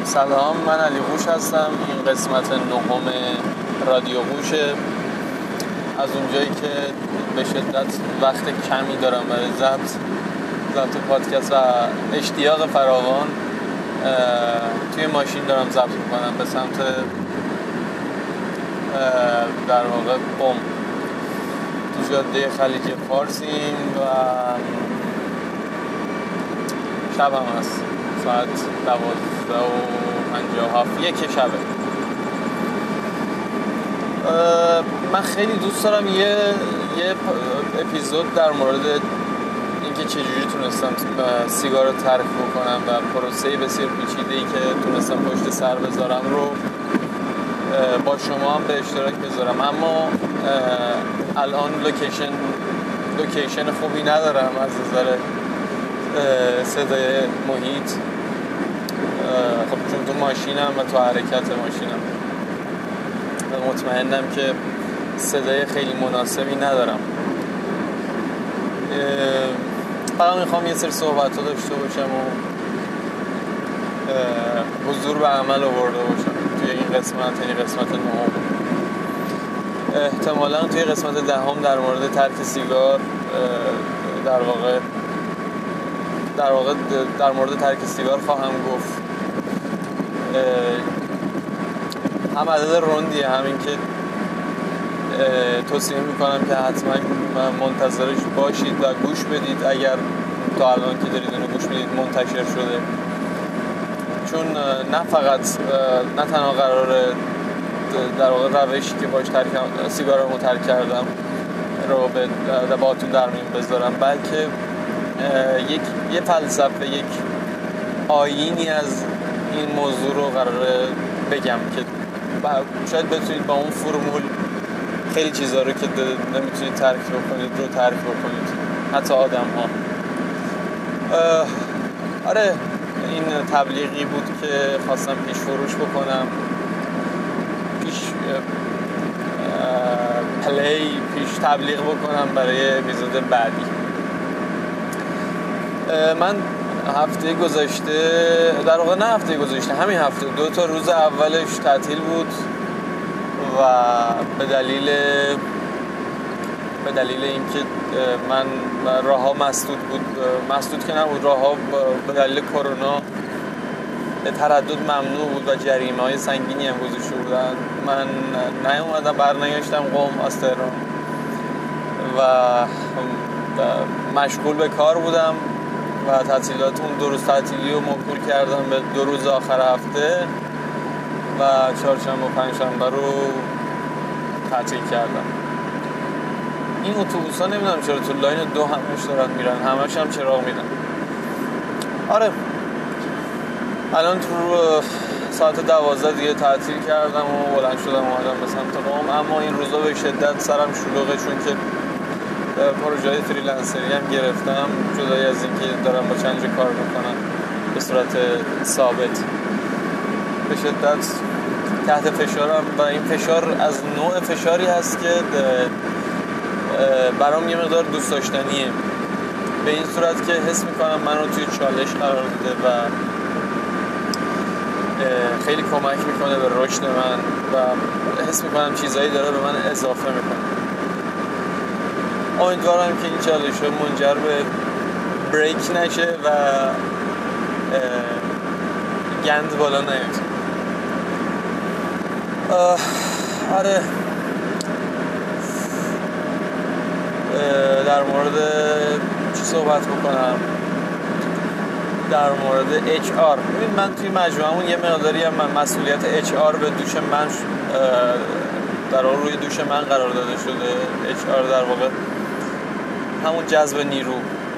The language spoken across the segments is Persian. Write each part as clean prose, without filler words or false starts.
سلام، من علی قوش هستم. این قسمت نهم رادیو قوشه. از اونجایی که به شدت وقت کمی دارم برای ضبط پادکست و اشتیاق فراوان توی ماشین دارم ضبط میکنم به سمت در واقع قم. تو جاده خلیج فارسیم و شب هم هست، ساعت 12:57 یک شبه. من خیلی دوست دارم یه اپیزود در مورد اینکه چجوری تونستم سیگار رو ترک بکنم و پروسه بسیار پیچیده‌ای که تونستم پشت سر بذارم رو با شما هم به اشتراک بذارم. اما الان لوکیشن خوبی ندارم از نظر صدای محیط، خب چون تو ماشینم و تو حرکت ماشینم و مطمئنم که صدای خیلی مناسبی ندارم. فقط میخوام یه سری صحبت ها داشته باشم و حضور به عمل آورده باشم توی این قسمت، یعنی قسمت نهم. احتمالاً توی قسمت دهم در مورد ترک سیگار در مورد ترک سیگار خواهم گفت. هم عدد رندیه، همین که توصیه میکنم که حتما منتظرش باشید و گوش بدید اگر تا الان که دارید اونو گوش میدید منتشر شده، چون نه تنها قراره در واقع روشی که باش سیگارمو ترک کردم رو به باهاتون در میون بذارم، بلکه یه فلسفه، یک آیینی از این موضوع رو قراره بگم که شاید بتونید با اون فرمول خیلی چیزا رو که نمیتونید ترک بکنید رو ترک بکنید، حتی آدم ها. آره، این تبلیغی بود که خواستم پیش فروش بکنم، پیش تبلیغ بکنم برای اپیزود بعدی. من هفته گذشته، در واقع نه هفته گذشته، همین هفته 2 روز اولش تعطیل بود و به دلیل اینکه من راه‌ها مسدود که نبود، راه‌ها به دلیل کرونا تردد ممنوع بود و جریمه‌های سنگینی هم گذاشته بودن. من نیومدم، برنگشتم قم از تهران و مشغول به کار بودم و تعطیلات اون 2 روز تعطیلی رو موکول کردم به 2 روز آخر هفته و چهارشنبه و پنجشنبه رو تعطیل کردم. این اتوبوس‌ها نمیدونم چرا تو لاین 2 همش دارن میرن، همش هم چراغ میدن. آره، الان تو ساعت 12 دیگه تعطیل کردم و بلند شدم اومدم به سمت قم. اما این روزا به شدت سرم شلوغه، چون که پروژه فریلنسری هم گرفتم، جدای از این که دارم با چند جا کار میکنم به صورت ثابت. به شدت تحت فشارم و این فشار از نوع فشاری هست که برام یه مقدار دوست داشتنیه، به این صورت که حس میکنم من رو توی چالش قرار بده و خیلی کمک میکنه به رشد من و حس میکنم چیزایی داره به من اضافه میکنه. امیدوارم که این چالش منجر به بریک نشه و گند بالا نیاد. آره، در مورد چی صحبت بکنم؟ در مورد HR. ببین، من توی مجموعمون یه مقداری هم مسئولیت HR به دوش من در واقع روی دوش من قرار داده شده. HR در واقع همون جذب نیرو،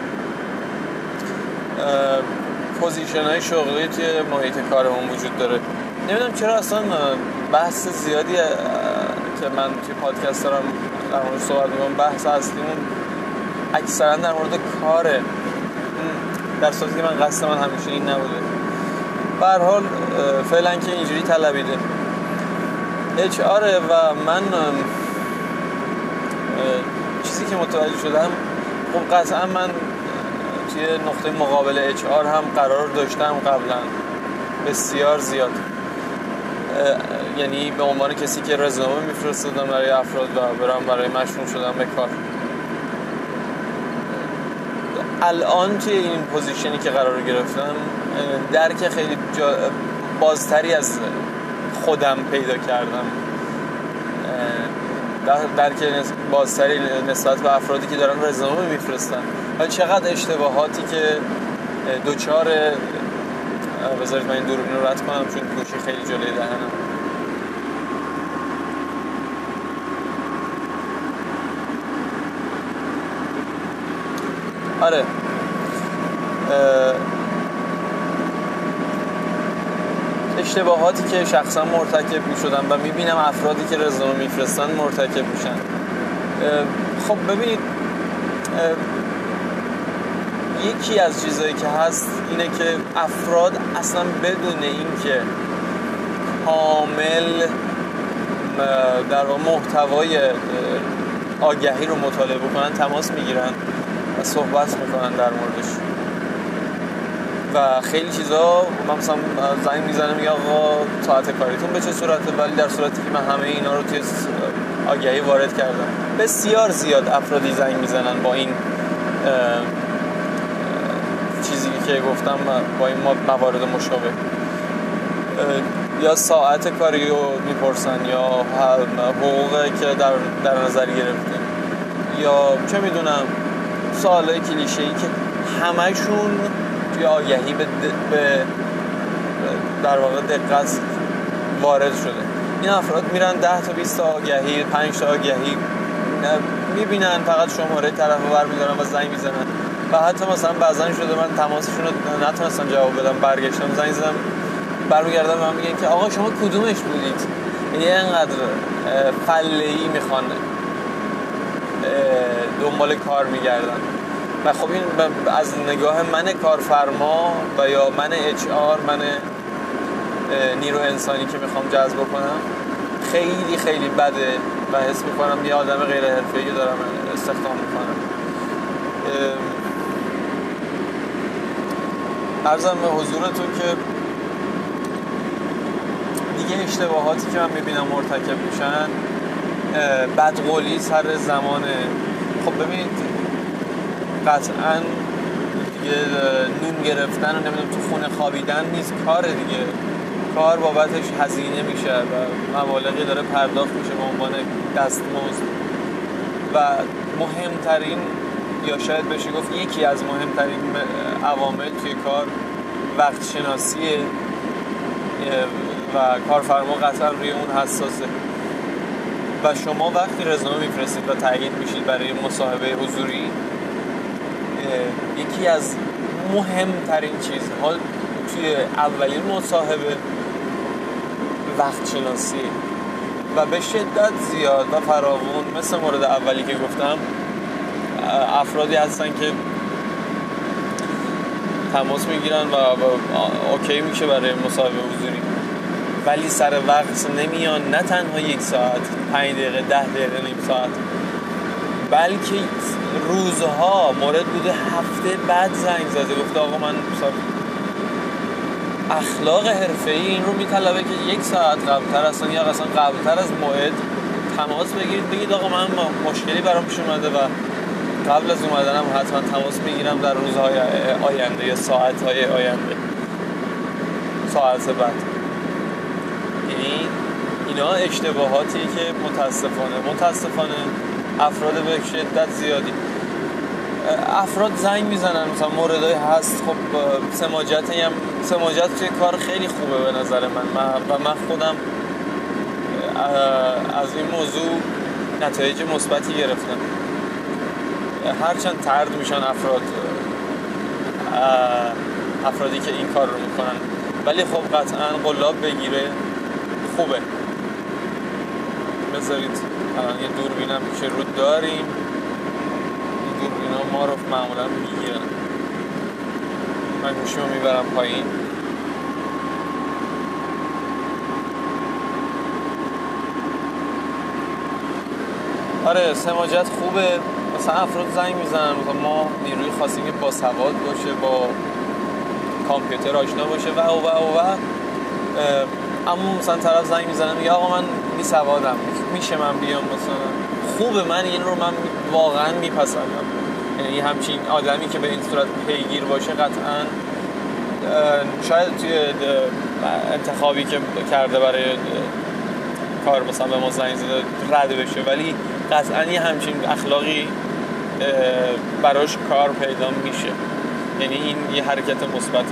پوزیشن های شغلی توی محیط کارمون وجود داره. نمیدونم چرا اصلا بحث زیادی که من توی پادکست دارم در مورد صحبت میکنم، بحث اصلیمون اکثرا در مورد کاره، در صورتی که من قصد من همیشه این نبوده. به هر حال فعلا که اینجوری طلبیده HR و من چیزی که متوجه شدم، خب قطعا من توی نقطه مقابل HR هم قرار داشتم قبلا بسیار زیاد. یعنی به عنوان کسی که رزومه میفرستادم برای افراد و برام برای مشروع شدن به کار. الان توی این پوزیشنی که قرار گرفتم درک خیلی بازتری از خودم پیدا کردم، درک بازتری نسبت به افرادی که دارن رزومه میفرستن و چقدر اشتباهاتی که دوچار. بذارید من این دوربین رو رد کنم چون گوشی خیلی جلوی دهنم. آره، اشتباهاتی که شخصا مرتکب می شدم و می بینم افرادی که رزومه می فرستن مرتکب میشن. خب ببینید، یکی از چیزایی که هست اینه که افراد اصلا بدون اینکه کامل در محتوای آگهی رو مطالعه بکنن تماس میگیرن و صحبت میکنن در موردش و خیلی چیزا مثلا زنگ میزنه میگه آقا ساعت کاریتون به چه صورته، ولی در صورتی که من همه اینا رو توی آگهی وارد کردم. بسیار زیاد افرادی زنگ میزنن با این چیزی که گفتم، با این موارد مشابه، یا ساعت کاری رو میپرسن یا حقوقی که در نظر گرفتیم یا چه میدونم سوالای کلیشه‌ای که همشون توی آگهی به در واقع دقت وارد شده. این افراد میرن 10 تا 20 تا آگهی، 5 تا آگهی میبینن، فقط شماره طرف رو برمی‌دارن و زنگ میزنن و حتی مثلا بعضن شده من تماسشون رو نتونستم جواب بدم، برگشتم زنگ زدم برمیگردم و من میگن که آقا شما کدومش بودید؟ یه انقدر فله‌ای میخوان دنبال کار میگردن و خب این از نگاه من کارفرما و یا من HR، من نیرو انسانی که میخوام جذب کنم خیلی خیلی بده و حس میکنم یه آدم غیر حرفه‌ای دارم استخدام میکنم. عرضم به حضورتون که دیگه اشتباهاتی که من میبینم مرتکب میشن بدقولی سر زمانه. خب ببینید قطعاً دیگه نون گرفتن و نمیدونم تو خونه خوابیدن نیست، کار دیگه، کار بابتش هزینه میشه و مبالغی داره پرداخت میشه به عنوان دستمزد و مهمترین یا شاید بشه گفت یکی از مهمترین عوامل توی کار وقت شناسیه و کارفرما قطعا روی اون حساسه و شما وقتی رزومه میفرستید و تعیین میشید برای مصاحبه حضوری، یکی از مهمترین چیزها توی اولین مصاحبه وقت شناسیه و به شدت زیاد و فراوون مثل مورد اولی که گفتم افرادی هستن که تماس میگیرن و اوکی میشه برای مصاحبه حضوری ولی سر وقت نمیان، نه تنها 1 ساعت، 5 دقیقه، 10 دقیقه، نیم ساعت، بلکه روزها مورد بوده هفته بعد زنگ زده گفته آقا من اخلاق حرفه‌ای این رو میطلبه که 1 ساعت قبلتر اصلا یا اصلا قبلتر از موعد تماس بگیرید، بگید آقا من مشکلی برام پیش اومده و قبل از اومدنم حتما تماس بگیرم در روزهای آینده یا ساعتهای آینده، ساعت بعد. یعنی اینا اشتباهاتی که متاسفانه افراد به شدت زیادی افراد زنگ میزنن. مثلا موردایی هست خب سماجت توی کار خیلی خوبه به نظر من و من خودم از این موضوع نتایج مثبتی گرفتم. هرچند طرد میشن افرادی که این کار رو میکنن، ولی خب قطعا قلاب بگیره خوبه. بذارید الان یه دوربینم که رو داریم، این دوربینا ما رو معمولا میگیرن. من گوشیمو میبرم پایین. آره سماجت خوبه. مثلا افراد زنگ میزنن مثلا ما نیروی خاصی که با سواد باشه، با کامپیوتر آشنا باشه و اما مثلا طرف زنگ میزنه میگه آقا من بی‌سوادم، میشه من بیام مثلا؟ خوبه، من این رو من واقعا میپسندم. یعنی همچین آدمی که به این صورت پیگیر باشه قطعا شاید توی انتخابی که کرده برای کار مثلا به ما زنگ زده رد بشه، ولی قطعا یه همچین اخلاقی براش کار پیدا میشه. یعنی این یه حرکت مثبته.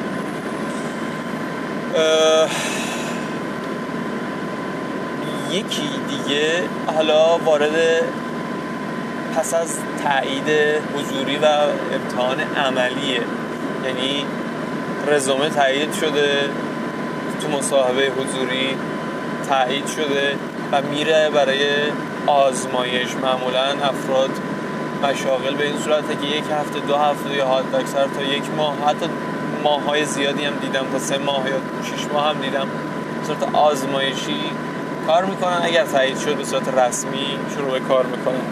یکی دیگه حالا وارد پس از تایید حضوری و امتحان عملیه، یعنی رزومه تایید شده، تو مصاحبه حضوری تایید شده و میره برای آزمایش. معمولا افراد مشاغل به این صورته که 1 هفته 2 هفته یا حد اکثر تا 1 ماه، حتی ماه‌های زیادی هم دیدم تا 3 ماه یا 6 ماه هم دیدم به صورت آزمایشی کار میکنن. اگر تایید شد به صورت رسمی شروع به کار میکنن.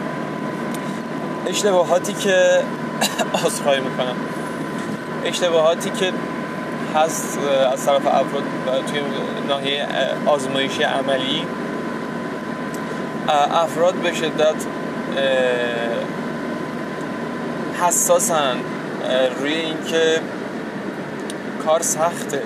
اشتباهاتی که اشتباهاتی که هست از طرف افراد توی ناحیه آزمایشی عملی، افراد به شدت حساسن روی این که کار سخته.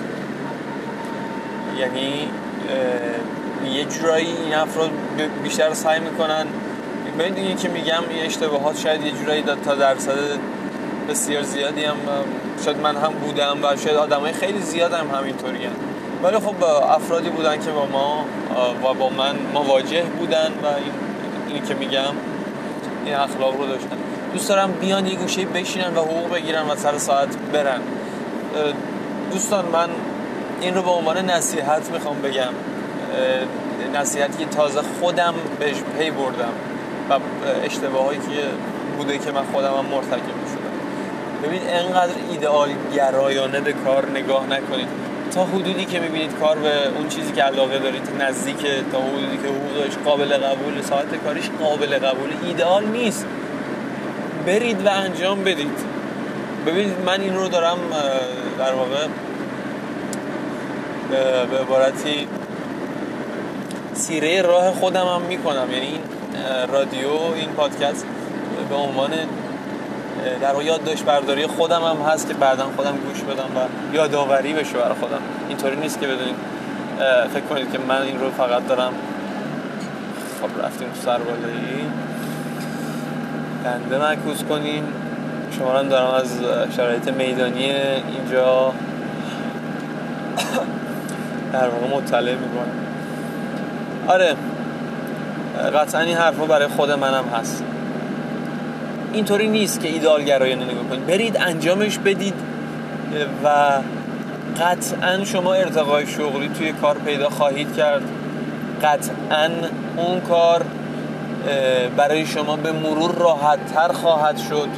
یعنی یه جورایی این افراد بیشتر سعی میکنن، ببینید این که میگم این اشتباهات شاید یه جورایی تا درصد بسیار زیادی هم شاید من هم بودم و شاید آدمای خیلی زیاد هم همینطوری هم. ولی خب افرادی بودن که با ما و با من مواجه بودن و این که میگم این اخلاق رو داشتن. دوست دارم بیان یه گوشه بشینن و حقوق بگیرن و سر ساعت برن. دوستان من این رو به عنوان نصیحت میخوام بگم، نصیحتی که تازه خودم بهش پی بردم و اشتباهایی که بوده که من خودم هم مرتکب شدم. ببین انقدر ایدئال گرایانه به کار نگاه نکنید. تا حدودی که میبینید کار به اون چیزی که علاقه دارید نزدیکه، تا حدودی که حقوقش قابل قبول، ساعت کاریش قابل قبول، ایدئال نیست، برید و انجام بدید. ببینید من این رو دارم در واقع به عبارتی سیره راه خودم هم میکنم. یعنی این رادیو، این پادکست به عنوان در واقع یادداشت برداری خودم هم هست که بعداً خودم گوش بدم و یادآوری بشه برای خودم. اینطوری نیست که بدونید فکر کنید که من این رو فقط دارم. خب رفتیم تو سربالایی، دنده معکوس کنیم. شما رو دارم از شرایط میدانی اینجا در واقع مطلع میکنم. آره قطعا این حرفا برای خود منم هست. اینطوری نیست که ایدئال گرایانه نگاه کنید، برید انجامش بدید و قطعا شما ارتقای شغلی توی کار پیدا خواهید کرد. قطعا اون کار برای شما به مرور راحت تر خواهد شد.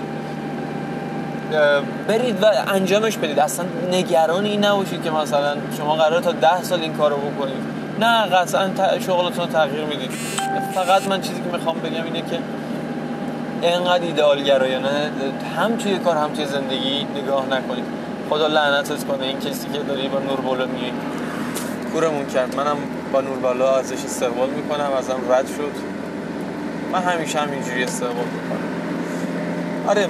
برید و انجامش بدید. اصلا نگران این نباشید که مثلا شما قراره تا 10 سال این کارو بکنید. نه، قطعا شغلتون رو تغییر میدید. فقط من چیزی که میخوام بگم اینه که اینقدر ایدئال گرایانه هم توی کار هم توی زندگی نگاه نکنید. خدا لعنتت کنه این کسی که داری با نور بالا میای. کورمون کرد. منم با نور بالا ازش استقبال میکنم، ازم رد شد. من همیشه همینجوری استقبال میکنم. آره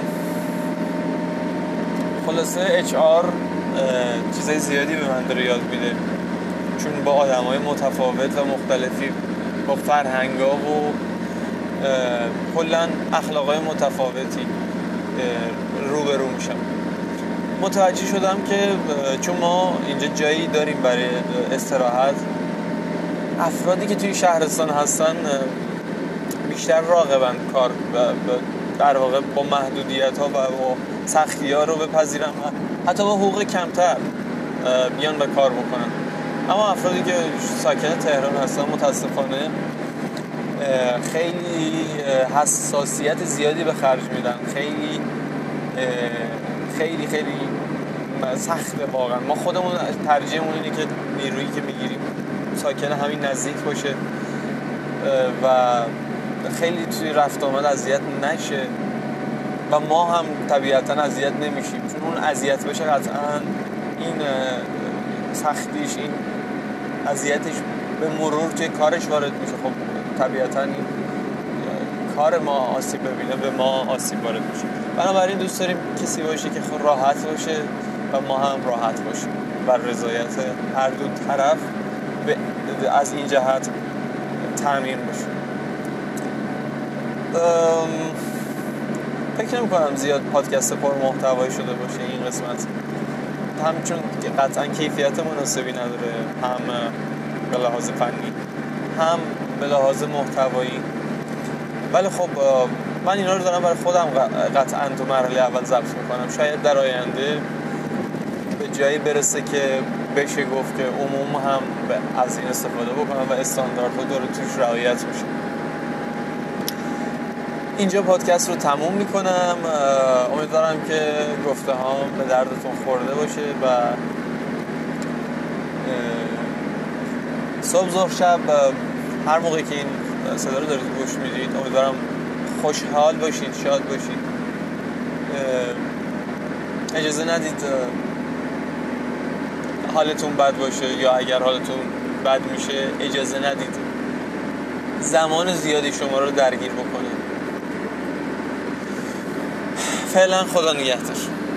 خلاصه HR چیزای زیادی به من داره یاد میده، چون با آدمای متفاوت و مختلفی، با فرهنگا و کلا اخلاقای متفاوتی روبرو میشم. متوجه شدم که چون ما اینجا جایی داریم برای استراحت، افرادی که توی شهرستان هستن بیشتر راغبن کار در واقع با محدودیت ها و با سختی ها رو بپذیرن و حتی با حقوق کمتر بیان به کار بکنن. اما افرادی که ساکن تهران هستن متاسفانه خیلی حساسیت زیادی به خرج میدن. خیلی سخته واقعا. ما خودمون ترجیحمون اینه که نیرویی که میگیریم ساکن همین نزدیک باشه و خیلی توی رفت آمد اذیت نشه و ما هم طبیعتا اذیت نمیشیم، چون اون اذیت بشه قطعا این سختیش، این اذیتش به مرور توی کارش وارد میشه. خب طبیعتا این کار ما آسیب ببینه، به ما آسیب وارد میشه. بنابراین دوست داریم کسی باشه که خود راحت باشه و ما هم راحت باشیم و رضایت هر دو طرف از این جهت تامین بشه. فکر نمی کنم زیاد پادکست پر محتوایی شده باشه این قسمت، هم چون قطعا کیفیت مناسبی نداره، هم به لحاظ فنی هم به لحاظ محتوایی. ولی خب من اینا رو دارم برای خودم قطعا تو مرحله اول ضبط میکنم. شاید در آینده به جایی برسه که بشه گفت که عموم هم از این استفاده بکنم و استانداردها داره توش رعایت میشه. اینجا پادکست رو تموم میکنم. امیدوارم که گفته هام به دردتون خورده باشه و صبح ظهر شب هر موقعی که این صدا رو دارید گوش میدید امیدوارم خوشحال باشید، شاد باشید. اجازه ندید حالتون بد باشه، یا اگر حالتون بد میشه اجازه ندید زمان زیادی شما رو درگیر بکنه. فعلا خدا نگهدار.